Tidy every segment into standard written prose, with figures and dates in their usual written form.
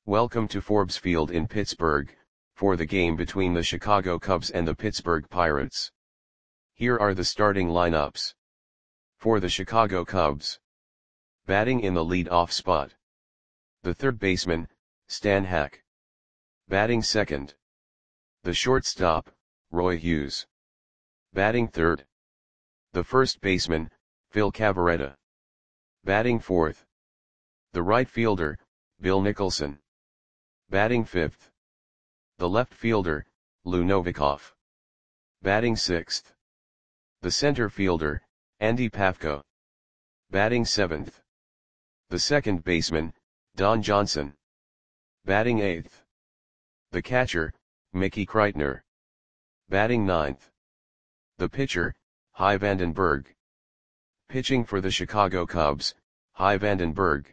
Welcome to Forbes Field in Pittsburgh, for the game between the Chicago Cubs and the Pittsburgh Pirates. Here are the starting lineups. For the Chicago Cubs. Batting in the lead-off spot. The third baseman, Stan Hack. Batting second. The shortstop, Roy Hughes. Batting third. The first baseman, Phil Cavarretta. Batting fourth. The right fielder, Bill Nicholson. Batting fifth. The left fielder, Lou Novikov. Batting sixth. The center fielder, Andy Pafko. Batting seventh. The second baseman, Don Johnson. Batting eighth. The catcher, Mickey Kreitner. Batting ninth. The pitcher, Hy Vandenberg. Pitching for the Chicago Cubs, Hy Vandenberg.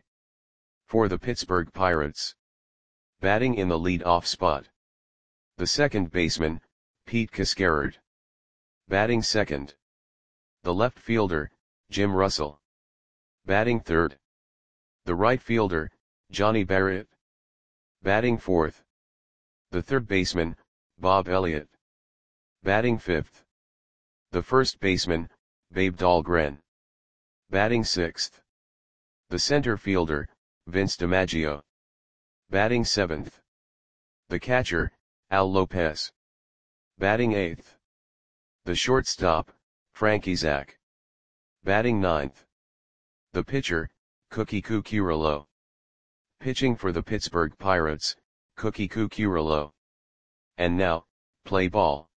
For the Pittsburgh Pirates. Batting in the lead-off spot. The second baseman, Pete Cascarard. Batting second. The left fielder, Jim Russell. Batting third. The right fielder, Johnny Barrett. Batting fourth. The third baseman, Bob Elliott. Batting fifth. The first baseman, Babe Dahlgren. Batting sixth. The center fielder, Vince DiMaggio. Batting seventh. The catcher, Al Lopez. Batting eighth. The shortstop, Frankie Zach. Batting ninth. The pitcher, Cookie Cucurullo. Pitching for the Pittsburgh Pirates, Cookie Cucurullo. And now, play ball.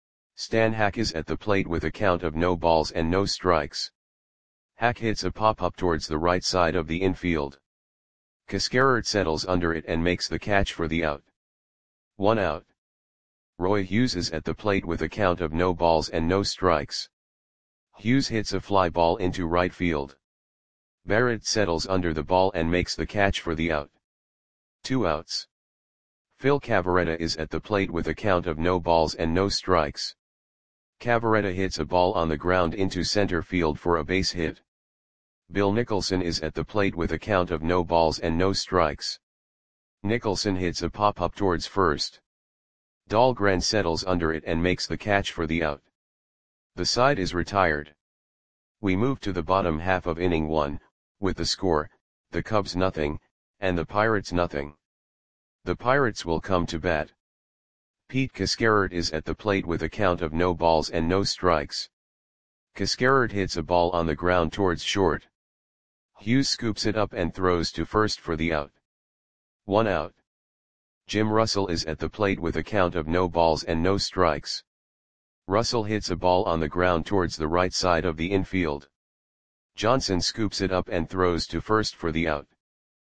Stan Hack is at the plate with a count of no balls and no strikes. Hack hits a pop-up towards the right side of the infield. Cascarard settles under it and makes the catch for the out. 1 out. Roy Hughes is at the plate with a count of no balls and no strikes. Hughes hits a fly ball into right field. Barrett settles under the ball and makes the catch for the out. 2 outs. Phil Cavarretta is at the plate with a count of no balls and no strikes. Cavarretta hits a ball on the ground into center field for a base hit. Bill Nicholson is at the plate with a count of no balls and no strikes. Nicholson hits a pop-up towards first. Dahlgren settles under it and makes the catch for the out. The side is retired. We move to the bottom half of inning 1, with the score, the Cubs nothing, and the Pirates nothing. The Pirates will come to bat. Pete Cascarard is at the plate with a count of no balls and no strikes. Cascarard hits a ball on the ground towards short. Hughes scoops it up and throws to first for the out. 1 out. Jim Russell is at the plate with a count of no balls and no strikes. Russell hits a ball on the ground towards the right side of the infield. Johnson scoops it up and throws to first for the out.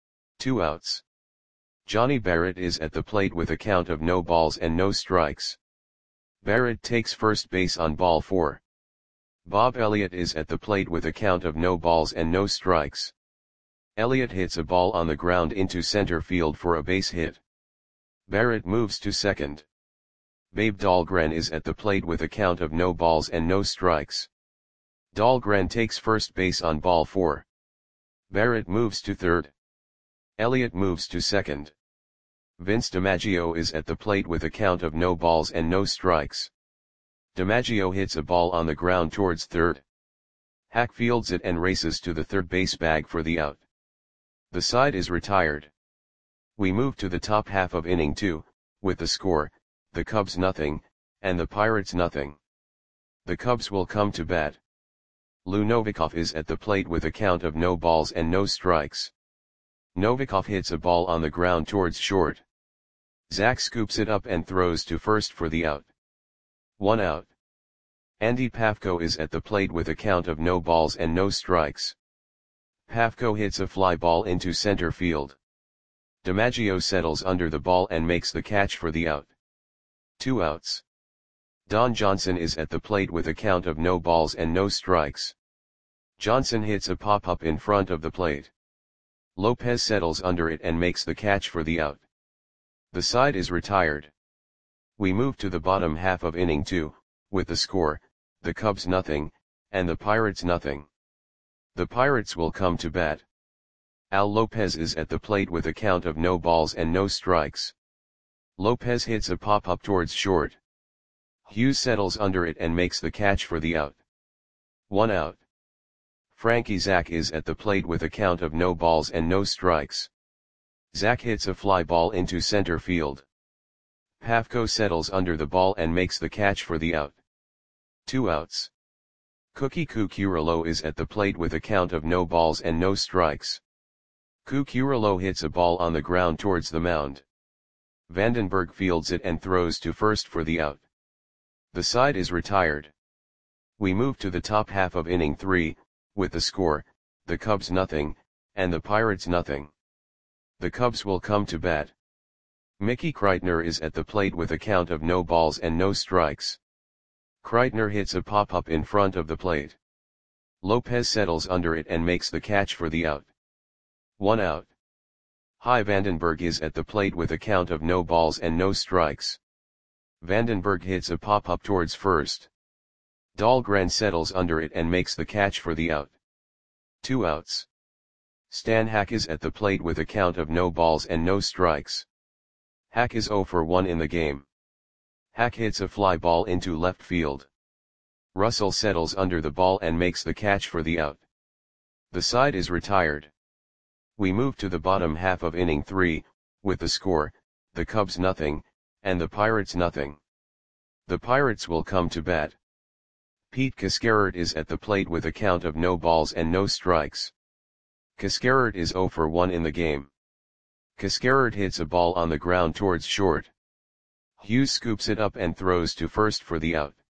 2 outs. Johnny Barrett is at the plate with a count of no balls and no strikes. Barrett takes first base on ball 4. Bob Elliott is at the plate with a count of no balls and no strikes. Elliott hits a ball on the ground into center field for a base hit. Barrett moves to second. Babe Dahlgren is at the plate with a count of no balls and no strikes. Dahlgren takes first base on ball 4. Barrett moves to third. Elliott moves to second. Vince DiMaggio is at the plate with a count of no balls and no strikes. DiMaggio hits a ball on the ground towards third. Hack fields it and races to the third base bag for the out. The side is retired. We move to the top half of inning 2, with the score, the Cubs nothing, and the Pirates nothing. The Cubs will come to bat. Lou Novikov is at the plate with a count of no balls and no strikes. Novikov hits a ball on the ground towards short. Zach scoops it up and throws to first for the out. 1 out. Andy Pafko is at the plate with a count of no balls and no strikes. Pafko hits a fly ball into center field. DiMaggio settles under the ball and makes the catch for the out. 2 outs. Don Johnson is at the plate with a count of no balls and no strikes. Johnson hits a pop-up in front of the plate. Lopez settles under it and makes the catch for the out. The side is retired. We move to the bottom half of inning 2, with the score, the Cubs nothing, and the Pirates nothing. The Pirates will come to bat. Al Lopez is at the plate with a count of no balls and no strikes. Lopez hits a pop-up towards short. Hughes settles under it and makes the catch for the out. 1 out. Frankie Zach is at the plate with a count of no balls and no strikes. Zach hits a fly ball into center field. Pafko settles under the ball and makes the catch for the out. 2 outs. Cookie Cucurullo is at the plate with a count of no balls and no strikes. Cucurullo hits a ball on the ground towards the mound. Vandenberg fields it and throws to first for the out. The side is retired. We move to the top half of inning 3, with the score, the Cubs nothing, and the Pirates nothing. The Cubs will come to bat. Mickey Kreitner is at the plate with a count of no balls and no strikes. Kreitner hits a pop-up in front of the plate. Lopez settles under it and makes the catch for the out. 1 out. Hy Vandenberg is at the plate with a count of no balls and no strikes. Vandenberg hits a pop-up towards first. Dahlgren settles under it and makes the catch for the out. 2 outs. Stan Hack is at the plate with a count of no balls and no strikes. Hack is 0 for 1 in the game. Hack hits a fly ball into left field. Russell settles under the ball and makes the catch for the out. The side is retired. We move to the bottom half of inning 3, with the score, the Cubs nothing, and the Pirates nothing. The Pirates will come to bat. Pete Cascarert is at the plate with a count of no balls and no strikes. Cascarert is 0 for 1 in the game. Cascarert hits a ball on the ground towards short. Hughes scoops it up and throws to first for the out.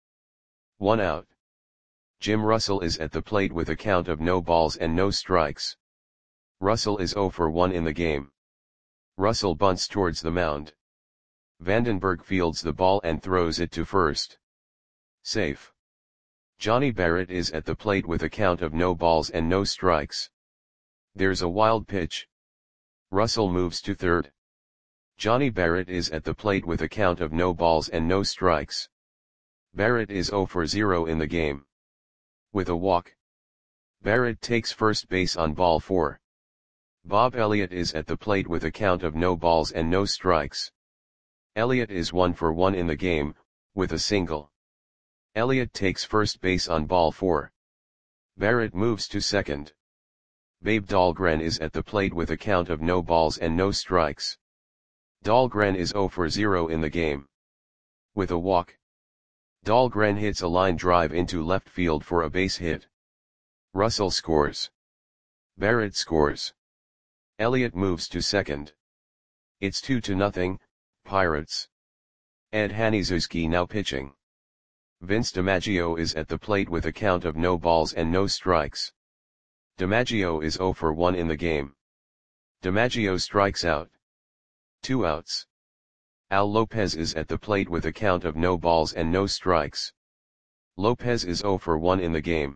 1 out. Jim Russell is at the plate with a count of no balls and no strikes. Russell is 0 for 1 in the game. Russell bunts towards the mound. Vandenberg fields the ball and throws it to first. Safe. Johnny Barrett is at the plate with a count of no balls and no strikes. There's a wild pitch. Russell moves to third. Johnny Barrett is at the plate with a count of no balls and no strikes. Barrett is 0 for 0 in the game. With a walk. Barrett takes first base on ball 4. Bob Elliott is at the plate with a count of no balls and no strikes. Elliott is 1 for 1 in the game, with a single. Elliott takes first base on ball 4. Barrett moves to second. Babe Dahlgren is at the plate with a count of no balls and no strikes. Dahlgren is 0 for 0 in the game. With a walk. Dahlgren hits a line drive into left field for a base hit. Russell scores. Barrett scores. Elliott moves to second. It's 2-0, Pirates. Ed Haniszewski now pitching. Vince DiMaggio is at the plate with a count of no balls and no strikes. DiMaggio is 0 for 1 in the game. DiMaggio strikes out. 2 outs. Al Lopez is at the plate with a count of no balls and no strikes. Lopez is 0 for 1 in the game.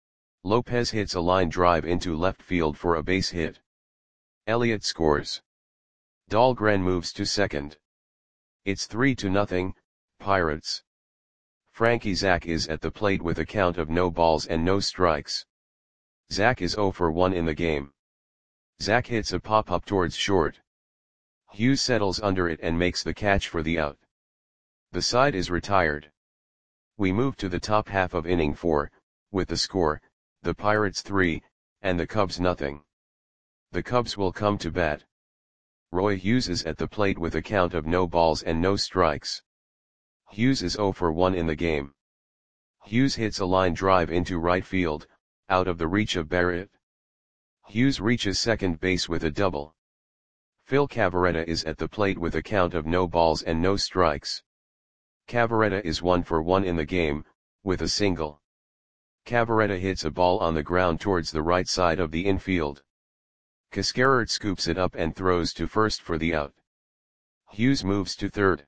Lopez hits a line drive into left field for a base hit. Elliott scores. Dahlgren moves to second. It's 3-0, Pirates. Frankie Zach is at the plate with a count of no balls and no strikes. Zach is 0 for 1 in the game. Zach hits a pop-up towards short. Hughes settles under it and makes the catch for the out. The side is retired. We move to the top half of inning 4, with the score, the Pirates 3, and the Cubs nothing. The Cubs will come to bat. Roy Hughes is at the plate with a count of no balls and no strikes. Hughes is 0 for 1 in the game. Hughes hits a line drive into right field, out of the reach of Barrett. Hughes reaches second base with a double. Phil Cavarretta is at the plate with a count of no balls and no strikes. Cavarretta is 1 for 1 in the game, with a single. Cavarretta hits a ball on the ground towards the right side of the infield. Cascarert scoops it up and throws to first for the out. Hughes moves to third.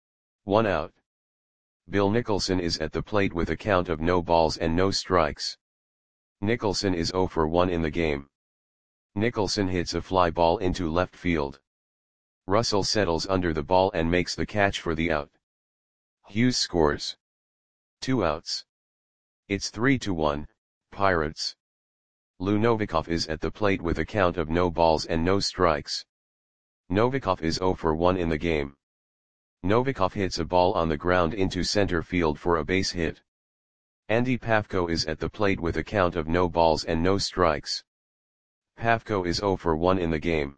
1 out. Bill Nicholson is at the plate with a count of no balls and no strikes. Nicholson is 0 for 1 in the game. Nicholson hits a fly ball into left field. Russell settles under the ball and makes the catch for the out. Hughes scores. 2 outs. It's 3-1, Pirates. Lou Novikov is at the plate with a count of no balls and no strikes. Novikov is 0 for 1 in the game. Novikov hits a ball on the ground into center field for a base hit. Andy Pafko is at the plate with a count of no balls and no strikes. Pafko is 0 for 1 in the game.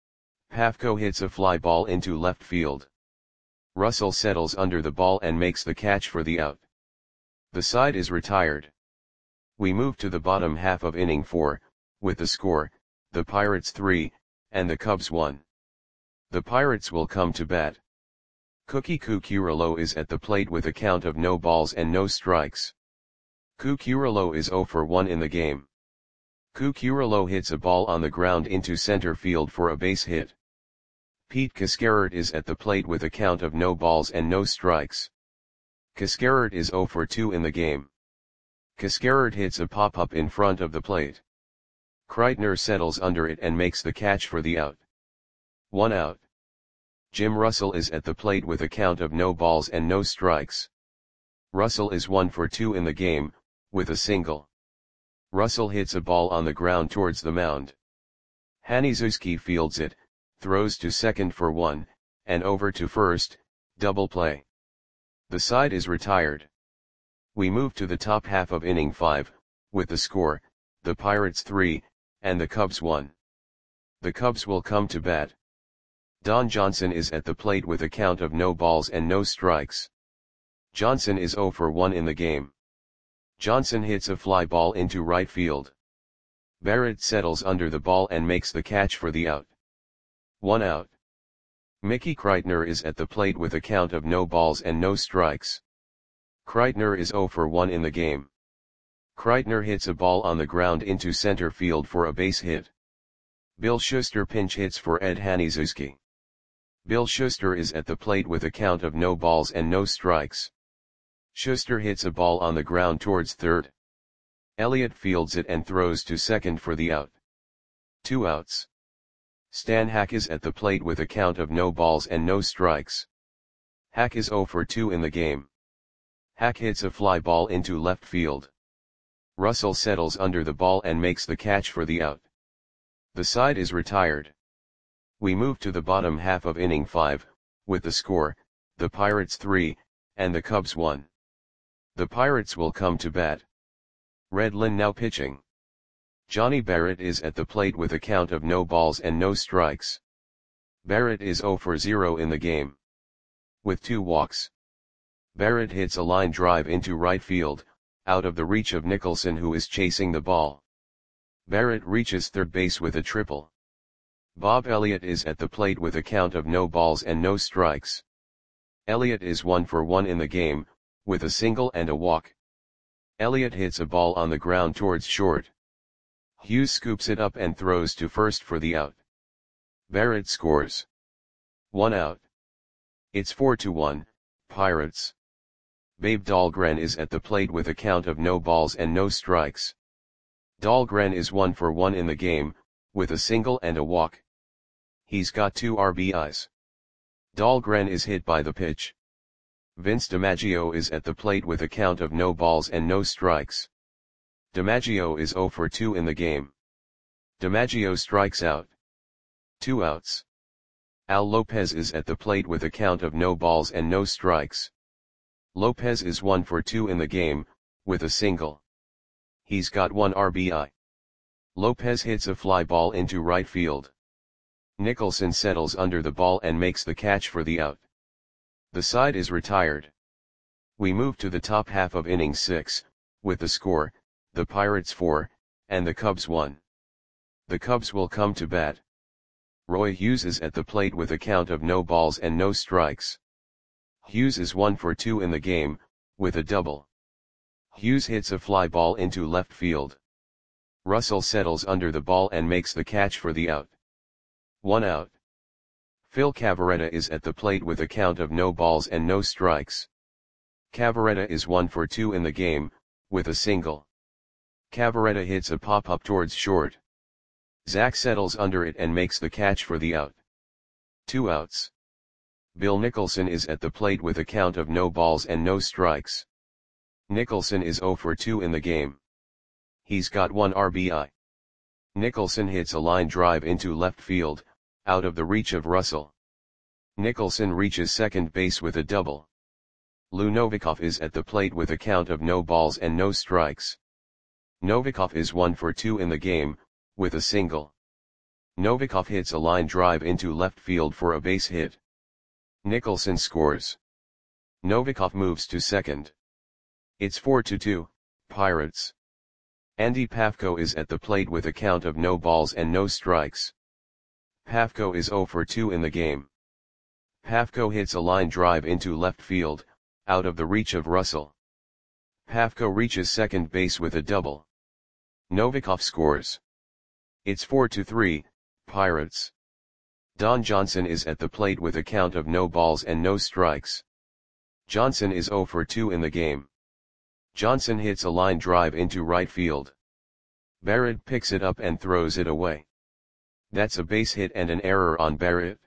Pafko hits a fly ball into left field. Russell settles under the ball and makes the catch for the out. The side is retired. We move to the bottom half of inning 4, with the score, the Pirates 3, and the Cubs 1. The Pirates will come to bat. Cookie Cucurullo is at the plate with a count of no balls and no strikes. Cucurullo is 0 for 1 in the game. Cucurullo hits a ball on the ground into center field for a base hit. Pete Cascarert is at the plate with a count of no balls and no strikes. Cascarert is 0 for 2 in the game. Cascarert hits a pop-up in front of the plate. Kreitner settles under it and makes the catch for the out. 1 out. Jim Russell is at the plate with a count of no balls and no strikes. Russell is 1 for 2 in the game, with a single. Russell hits a ball on the ground towards the mound. Haniszewski fields it, throws to second for 1, and over to first, double play. The side is retired. We move to the top half of inning 5, with the score, the Pirates 3, and the Cubs 1. The Cubs will come to bat. Don Johnson is at the plate with a count of no balls and no strikes. Johnson is 0 for 1 in the game. Johnson hits a fly ball into right field. Barrett settles under the ball and makes the catch for the out. 1 out. Mickey Kreitner is at the plate with a count of no balls and no strikes. Kreitner is 0 for 1 in the game. Kreitner hits a ball on the ground into center field for a base hit. Bill Schuster pinch hits for Ed Haniszewski. Bill Schuster is at the plate with a count of no balls and no strikes. Schuster hits a ball on the ground towards third. Elliott fields it and throws to second for the out. 2 outs. Stan Hack is at the plate with a count of no balls and no strikes. Hack is 0 for 2 in the game. Hack hits a fly ball into left field. Russell settles under the ball and makes the catch for the out. The side is retired. We move to the bottom half of inning 5, with the score, the Pirates 3, and the Cubs 1. The Pirates will come to bat. Redlin now pitching. Johnny Barrett is at the plate with a count of no balls and no strikes. Barrett is 0 for 0 in the game. With 2 walks. Barrett hits a line drive into right field, out of the reach of Nicholson, who is chasing the ball. Barrett reaches third base with a triple. Bob Elliott is at the plate with a count of no balls and no strikes. Elliott is 1 for 1 in the game, with a single and a walk. Elliott hits a ball on the ground towards short. Hughes scoops it up and throws to first for the out. Barrett scores. 1 out. It's 4-1, Pirates. Babe Dahlgren is at the plate with a count of no balls and no strikes. Dahlgren is 1 for 1 in the game, with a single and a walk. He's got 2 RBIs. Dahlgren is hit by the pitch. Vince DiMaggio is at the plate with a count of no balls and no strikes. DiMaggio is 0 for 2 in the game. DiMaggio strikes out. 2 outs. Al Lopez is at the plate with a count of no balls and no strikes. Lopez is 1 for 2 in the game, with a single. He's got 1 RBI. Lopez hits a fly ball into right field. Nicholson settles under the ball and makes the catch for the out. The side is retired. We move to the top half of inning 6, with the score, the Pirates 4, and the Cubs 1. The Cubs will come to bat. Roy Hughes is at the plate with a count of no balls and no strikes. Hughes is 1 for 2 in the game, with a double. Hughes hits a fly ball into left field. Russell settles under the ball and makes the catch for the out. 1 out. Phil Cavarretta is at the plate with a count of no balls and no strikes. Cavarretta is 1 for 2 in the game, with a single. Cavarretta hits a pop-up towards short. Zach settles under it and makes the catch for the out. 2 outs. Bill Nicholson is at the plate with a count of no balls and no strikes. Nicholson is 0 for 2 in the game. He's got 1 RBI. Nicholson hits a line drive into left field, out of the reach of Russell. Nicholson reaches second base with a double. Lou Novikov is at the plate with a count of no balls and no strikes. Novikov is 1 for 2 in the game, with a single. Novikov hits a line drive into left field for a base hit. Nicholson scores. Novikov moves to second. It's 4-2, Pirates. Andy Pafko is at the plate with a count of no balls and no strikes. Pafko is 0 for 2 in the game. Pafko hits a line drive into left field, out of the reach of Russell. Pafko reaches second base with a double. Novikov scores. It's 4-3, Pirates. Don Johnson is at the plate with a count of no balls and no strikes. Johnson is 0 for 2 in the game. Johnson hits a line drive into right field. Barrett picks it up and throws it away. That's a base hit and an error on Barrett.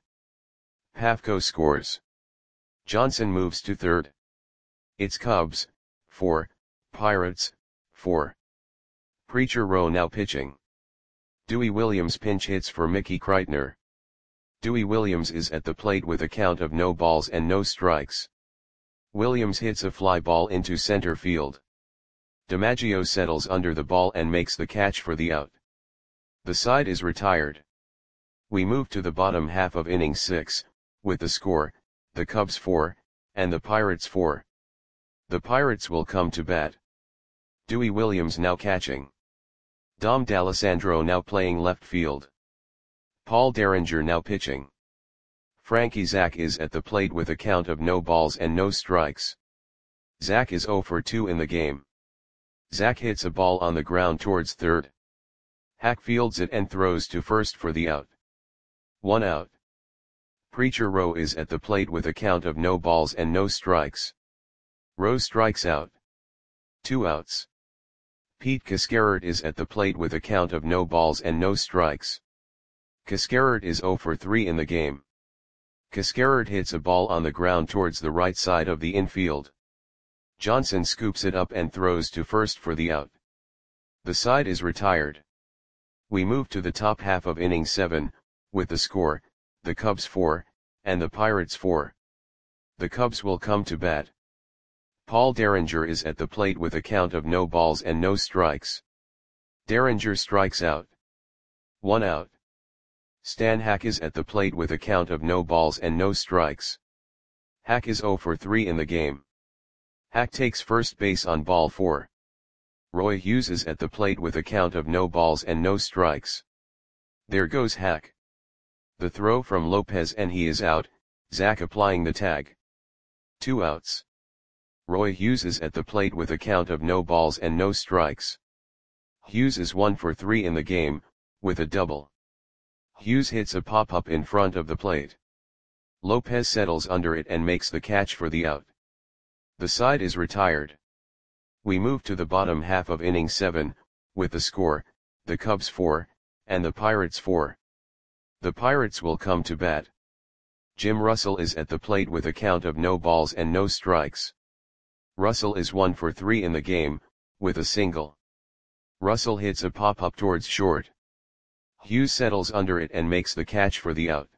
Pafko scores. Johnson moves to third. It's Cubs, 4, Pirates, 4. Preacher Rowe now pitching. Dewey Williams pinch hits for Mickey Kreitner. Dewey Williams is at the plate with a count of no balls and no strikes. Williams hits a fly ball into center field. DiMaggio settles under the ball and makes the catch for the out. The side is retired. We move to the bottom half of inning 6, with the score, the Cubs 4, and the Pirates 4. The Pirates will come to bat. Dewey Williams now catching. Dom D'Alessandro now playing left field. Paul Derringer now pitching. Frankie Zach is at the plate with a count of no balls and no strikes. Zach is 0 for 2 in the game. Zach hits a ball on the ground towards third. Hack fields it and throws to first for the out. 1 out. Preacher Rowe is at the plate with a count of no balls and no strikes. Rowe strikes out. 2 outs. Pete Cascarert is at the plate with a count of no balls and no strikes. Cascarert is 0 for 3 in the game. Cascarert hits a ball on the ground towards the right side of the infield. Johnson scoops it up and throws to first for the out. The side is retired. We move to the top half of inning 7, with the score, the Cubs 4, and the Pirates 4. The Cubs will come to bat. Paul Derringer is at the plate with a count of no balls and no strikes. Derringer strikes out. 1 out. Stan Hack is at the plate with a count of no balls and no strikes. Hack is 0 for 3 in the game. Hack takes first base on ball 4. Roy Hughes is at the plate with a count of no balls and no strikes. There goes Hack. The throw from Lopez and he is out, Zach applying the tag. 2 outs. Roy Hughes is at the plate with a count of no balls and no strikes. Hughes is 1 for 3 in the game, with a double. Hughes hits a pop-up in front of the plate. Lopez settles under it and makes the catch for the out. The side is retired. We move to the bottom half of inning 7, with the score, the Cubs 4, and the Pirates 4. The Pirates will come to bat. Jim Russell is at the plate with a count of no balls and no strikes. Russell is 1 for 3 in the game, with a single. Russell hits a pop-up towards short. Hughes settles under it and makes the catch for the out.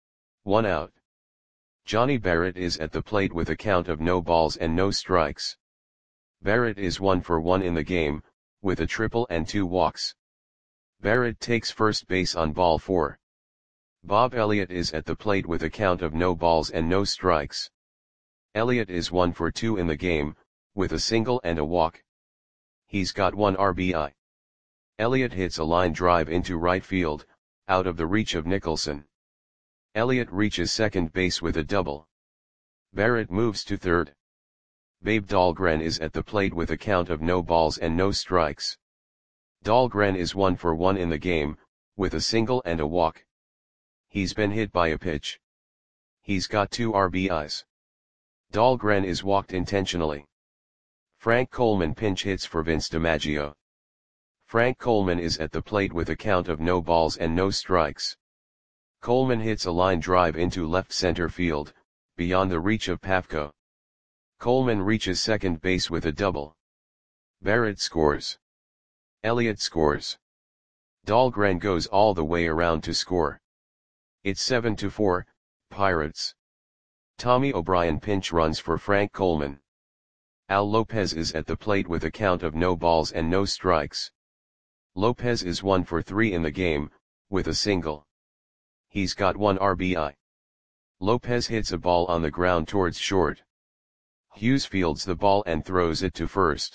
1 out. Johnny Barrett is at the plate with a count of no balls and no strikes. Barrett is 1 for 1 in the game, with a triple and 2 walks. Barrett takes first base on ball 4. Bob Elliott is at the plate with a count of no balls and no strikes. Elliott is 1 for 2 in the game, with a single and a walk. He's got 1 RBI. Elliott hits a line drive into right field, out of the reach of Nicholson. Elliott reaches second base with a double. Barrett moves to third. Babe Dahlgren is at the plate with a count of no balls and no strikes. Dahlgren is 1 for 1 in the game, with a single and a walk. He's been hit by a pitch. He's got 2 RBIs. Dahlgren is walked intentionally. Frank Coleman pinch hits for Vince DiMaggio. Frank Coleman is at the plate with a count of no balls and no strikes. Coleman hits a line drive into left center field, beyond the reach of Pafko. Coleman reaches second base with a double. Barrett scores. Elliott scores. Dahlgren goes all the way around to score. It's 7-4, Pirates. Tommy O'Brien pinch runs for Frank Coleman. Al Lopez is at the plate with a count of no balls and no strikes. Lopez is 1 for 3 in the game, with a single. He's got 1 RBI. Lopez hits a ball on the ground towards short. Hughes fields the ball and throws it to first.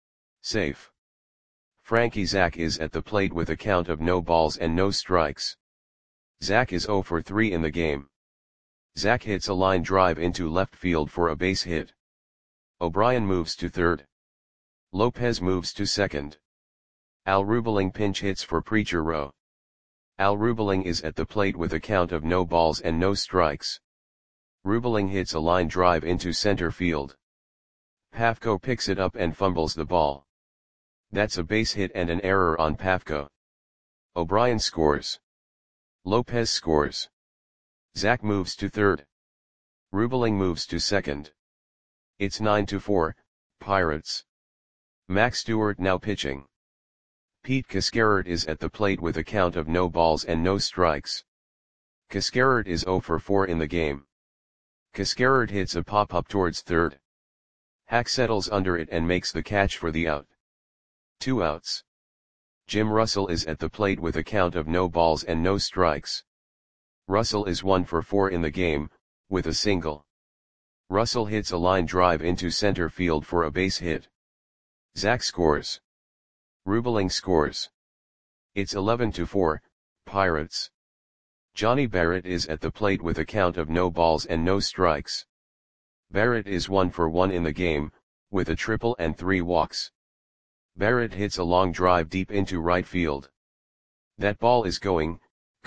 Safe. Frankie Zach is at the plate with a count of no balls and no strikes. Zach is 0 for 3 in the game. Zach hits a line drive into left field for a base hit. O'Brien moves to third. Lopez moves to second. Al Rubeling pinch hits for Preacher Row. Al Rubeling is at the plate with a count of no balls and no strikes. Rubeling hits a line drive into center field. Pafko picks it up and fumbles the ball. That's a base hit and an error on Pafko. O'Brien scores. Lopez scores. Zach moves to third. Rubeling moves to second. It's 9-4, Pirates. Max Stewart now pitching. Pete Cascarert is at the plate with a count of no balls and no strikes. Cascarert is 0 for 4 in the game. Cascarert hits a pop-up towards third. Hack settles under it and makes the catch for the out. 2 outs. Jim Russell is at the plate with a count of no balls and no strikes. Russell is 1 for 4 in the game, with a single. Russell hits a line drive into center field for a base hit. Zach scores. Rubeling scores. It's 11-4, Pirates. Johnny Barrett is at the plate with a count of no balls and no strikes. Barrett is 1 for 1 in the game, with a triple and 3 walks. Barrett hits a long drive deep into right field. That ball is gone.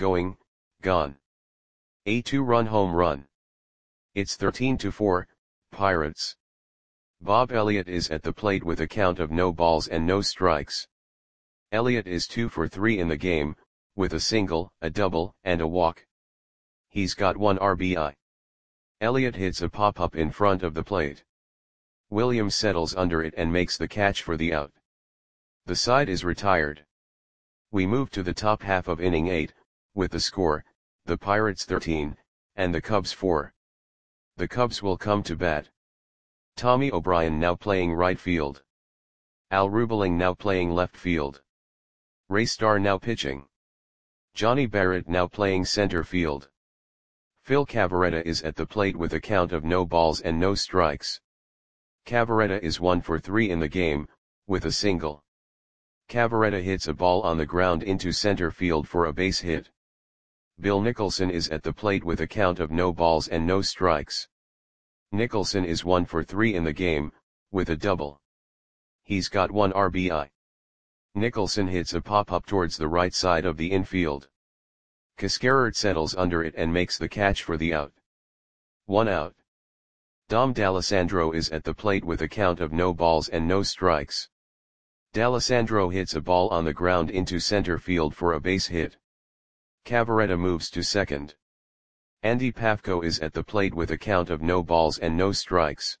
A 2-run home run. It's 13-4, Pirates. Bob Elliott is at the plate with a count of no balls and no strikes. Elliott is 2 for 3 in the game, with a single, a double, and a walk. He's got 1 RBI. Elliott hits a pop-up in front of the plate. Williams settles under it and makes the catch for the out. The side is retired. We move to the top half of inning 8, with the score, the Pirates 13, and the Cubs 4. The Cubs will come to bat. Tommy O'Brien now playing right field. Al Rubeling now playing left field. Ray Starr now pitching. Johnny Barrett now playing center field. Phil Cavarretta is at the plate with a count of no balls and no strikes. Cavarretta is 1 for 3 in the game, with a single. Cavarretta hits a ball on the ground into center field for a base hit. Bill Nicholson is at the plate with a count of no balls and no strikes. Nicholson is 1 for 3 in the game, with a double. He's got 1 RBI. Nicholson hits a pop-up towards the right side of the infield. Cascarert settles under it and makes the catch for the out. 1 out. Dom D'Alessandro is at the plate with a count of no balls and no strikes. D'Alessandro hits a ball on the ground into center field for a base hit. Cavarretta moves to second. Andy Pafko is at the plate with a count of no balls and no strikes.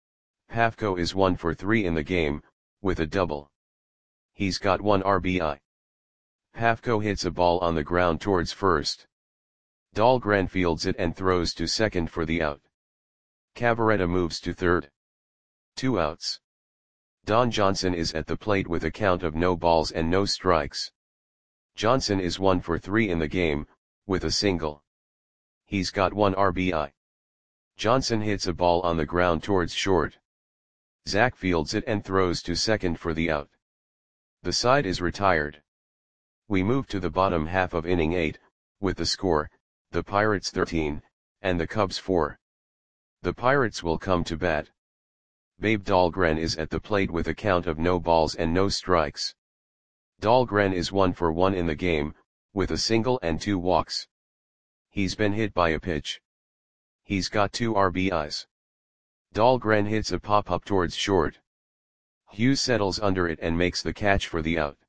Pafko is 1 for 3 in the game, with a double. He's got 1 RBI. Pafko hits a ball on the ground towards first. Dahlgren fields it and throws to second for the out. Cavarretta moves to third. 2 outs. Don Johnson is at the plate with a count of no balls and no strikes. Johnson is 1 for 3 in the game, with a single. He's got 1 RBI. Johnson hits a ball on the ground towards short. Zach fields it and throws to second for the out. The side is retired. We move to the bottom half of inning 8, with the score, the Pirates 13, and the Cubs 4. The Pirates will come to bat. Babe Dahlgren is at the plate with a count of no balls and no strikes. Dahlgren is 1 for 1 in the game, with a single and 2 walks. He's been hit by a pitch. He's got 2 RBIs. Dahlgren hits a pop-up towards short. Hughes settles under it and makes the catch for the out.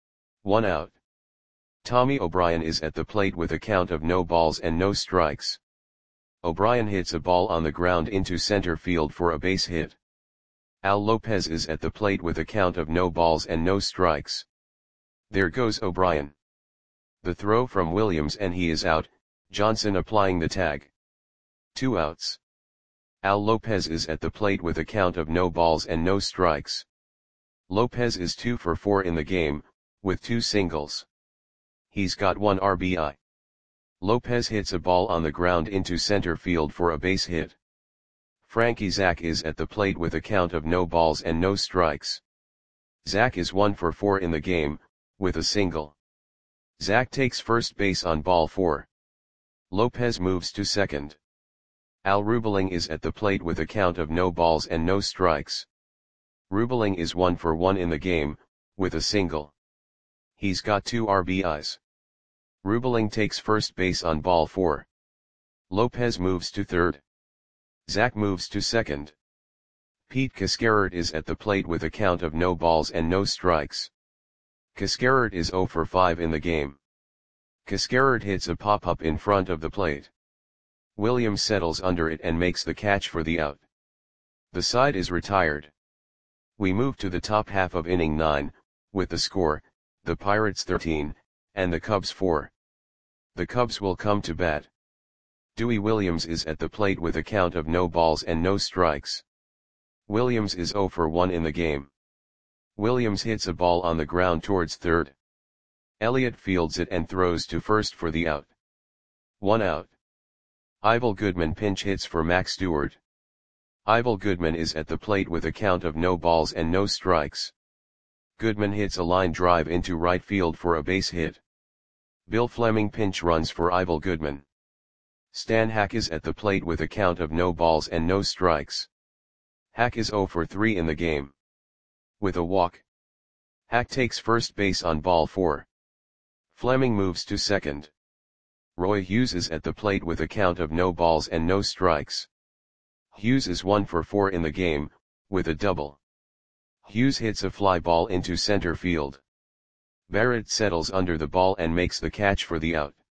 1 out. Tommy O'Brien is at the plate with a count of no balls and no strikes. O'Brien hits a ball on the ground into center field for a base hit. Al Lopez is at the plate with a count of no balls and no strikes. There goes O'Brien. The throw from Williams and he is out, Johnson applying the tag. 2 outs. Al Lopez is at the plate with a count of no balls and no strikes. Lopez is 2 for 4 in the game, with 2 singles. He's got 1 RBI. Lopez hits a ball on the ground into center field for a base hit. Frankie Zach is at the plate with a count of no balls and no strikes. Zach is 1 for 4 in the game, with a single. Zach takes first base on ball 4. Lopez moves to second. Al Rubeling is at the plate with a count of no balls and no strikes. Rubeling is 1 for 1 in the game, with a single. He's got 2 RBIs. Rubeling takes first base on ball 4. Lopez moves to third. Zach moves to second. Pete Cascarert is at the plate with a count of no balls and no strikes. Cascarert is 0 for 5 in the game. Cascarert hits a pop-up in front of the plate. Williams settles under it and makes the catch for the out. The side is retired. We move to the top half of inning 9, with the score, the Pirates 13, and the Cubs 4. The Cubs will come to bat. Dewey Williams is at the plate with a count of no balls and no strikes. Williams is 0 for 1 in the game. Williams hits a ball on the ground towards third. Elliott fields it and throws to first for the out. 1 out. Ivel Goodman pinch hits for Max Stewart. Ivel Goodman is at the plate with a count of no balls and no strikes. Goodman hits a line drive into right field for a base hit. Bill Fleming pinch runs for Ivel Goodman. Stan Hack is at the plate with a count of no balls and no strikes. Hack is 0 for 3 in the game. With a walk. Hack takes first base on ball 4. Fleming moves to second. Roy Hughes is at the plate with a count of no balls and no strikes. Hughes is 1 for 4 in the game, with a double. Hughes hits a fly ball into center field. Barrett settles under the ball and makes the catch for the out.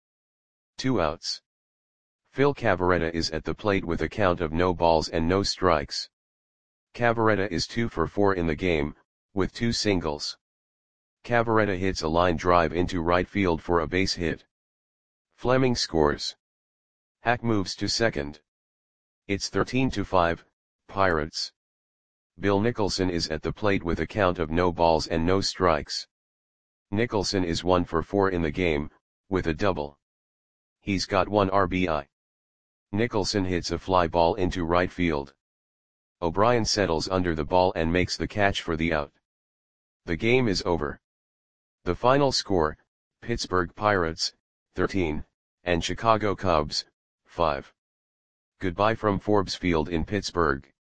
2 outs. Phil Cavarretta is at the plate with a count of no balls and no strikes. Cavarretta is 2 for 4 in the game, with 2 singles. Cavarretta hits a line drive into right field for a base hit. Fleming scores. Hack moves to second. It's 13-5, Pirates. Bill Nicholson is at the plate with a count of no balls and no strikes. Nicholson is 1 for 4 in the game, with a double. He's got 1 RBI. Nicholson hits a fly ball into right field. O'Brien settles under the ball and makes the catch for the out. The game is over. The final score, Pittsburgh Pirates, 13, and Chicago Cubs, 5. Goodbye from Forbes Field in Pittsburgh.